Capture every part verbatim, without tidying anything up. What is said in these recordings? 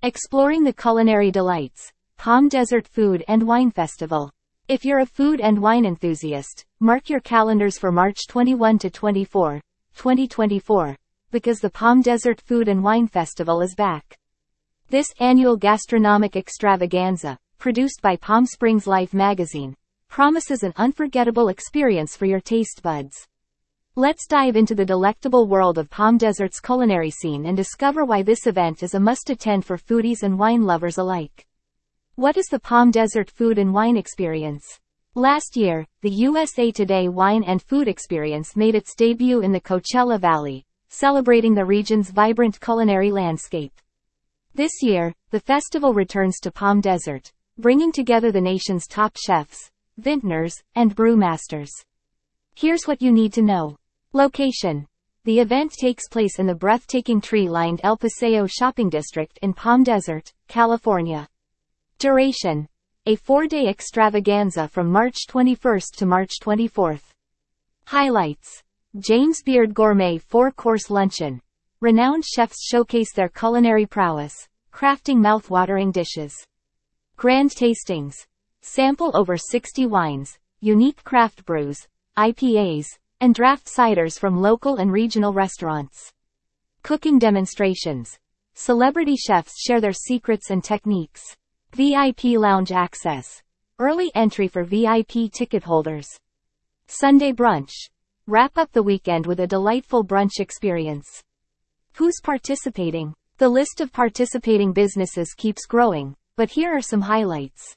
Exploring the culinary delights, Palm Desert Food and Wine Festival. If you're a food and wine enthusiast, mark your calendars for March twenty-first to twenty-fourth, twenty twenty-four, because the Palm Desert Food and Wine Festival is back. This annual gastronomic extravaganza, produced by Palm Springs Life magazine, promises an unforgettable experience for your taste buds. Let's dive into the delectable world of Palm Desert's culinary scene and discover why this event is a must-attend for foodies and wine lovers alike. What is the Palm Desert Food and Wine Experience? Last year, the U S A Today Wine and Food Experience made its debut in the Coachella Valley, celebrating the region's vibrant culinary landscape. This year, the festival returns to Palm Desert, bringing together the nation's top chefs, vintners, and brewmasters. Here's what you need to know. Location. The event takes place in the breathtaking tree-lined El Paseo shopping district in Palm Desert, California. Duration. A four-day extravaganza from March twenty-first to March twenty-fourth. Highlights. James Beard Gourmet four-course luncheon. Renowned chefs showcase their culinary prowess, crafting mouth-watering dishes. Grand tastings. Sample over sixty wines, unique craft brews, I P As, and draft ciders from local and regional restaurants. Cooking demonstrations. Celebrity chefs share their secrets and techniques. V I P lounge access. Early entry for V I P ticket holders. Sunday brunch. Wrap up the weekend with a delightful brunch experience. Who's participating? The list of participating businesses keeps growing, but here are some highlights.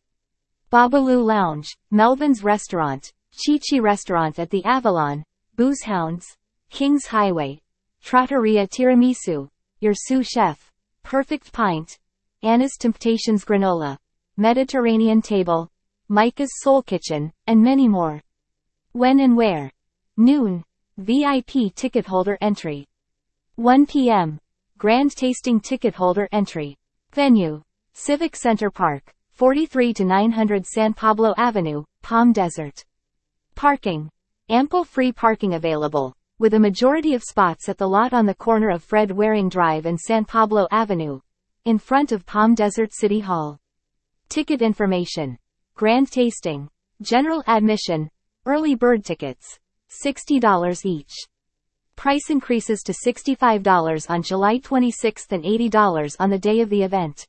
Babalu Lounge, Melvin's Restaurant, Chi Chi Restaurant at the Avalon, Booze Hounds, Kings Highway, Trattoria Tiramisu, Your Sous Chef, Perfect Pint, Anna's Temptations Granola, Mediterranean Table, Micah's Soul Kitchen, and many more. When and where? Noon. V I P ticket holder entry. one p m Grand tasting ticket holder entry. Venue. Civic Center Park, forty-three to nine hundred San Pablo Avenue, Palm Desert. Parking. Ample free parking available, with a majority of spots at the lot on the corner of Fred Waring Drive and San Pablo Avenue, in front of Palm Desert City Hall. Ticket information. Grand tasting. General admission. Early bird tickets. sixty dollars each. Price increases to sixty-five dollars on July twenty-sixth and eighty dollars on the day of the event.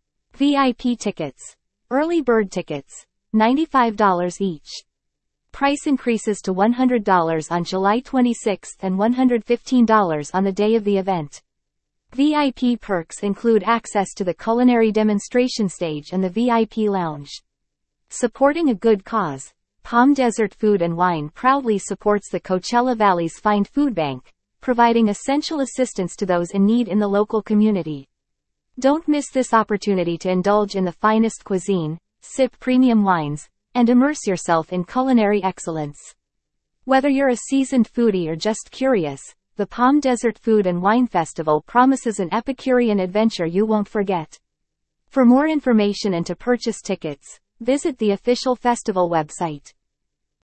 V I P tickets. Early bird tickets. ninety-five dollars each. Price increases to one hundred dollars on July twenty-sixth and one hundred fifteen dollars on the day of the event. V I P perks include access to the culinary demonstration stage and the V I P lounge. Supporting a good cause, Palm Desert Food and Wine proudly supports the Coachella Valley's Find Food Bank, providing essential assistance to those in need in the local community. Don't miss this opportunity to indulge in the finest cuisine, sip premium wines, and immerse yourself in culinary excellence. Whether you're a seasoned foodie or just curious, the Palm Desert Food and Wine Festival promises an Epicurean adventure you won't forget. For more information and to purchase tickets, visit the official festival website.